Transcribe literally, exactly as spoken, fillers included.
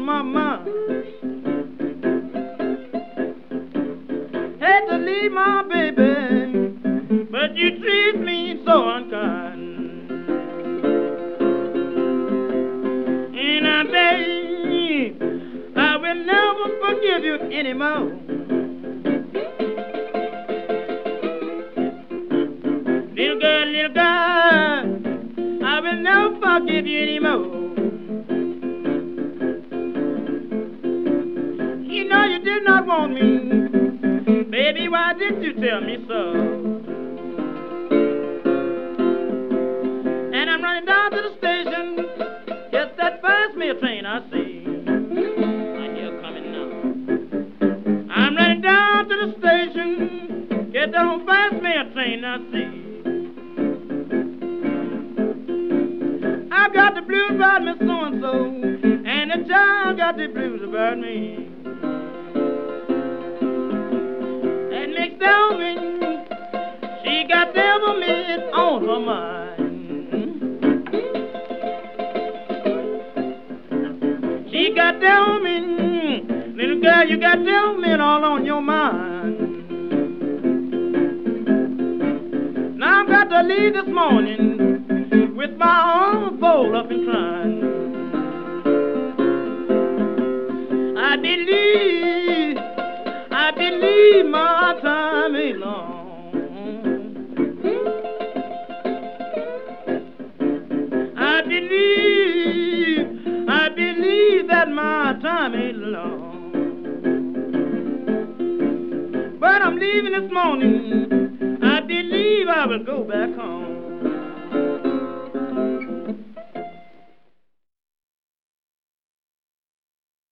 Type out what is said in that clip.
on my mind. Hate to leave my baby, but you treat me so unkind. And I beg, I will never forgive you anymore. Little girl, little girl, I will never forgive you anymore. You know you did not want me, baby, why didn't you tell me so? And I'm running down to the station, just that fast mail train I see. I hear it coming now. I'm running down to the station, get that fast mail train I see. I got the blues about me so-and-so, and the child got the blues about me. And Miss Delvin, she got devil meat on her mind. She got devil meat, little girl, you got devil meat all on your mind. Now I've got to leave this morning with my arms folded up and crying. I believe, I believe my time ain't long. I believe, I believe that my time ain't long. But I'm leaving this morning, I believe I will go back home.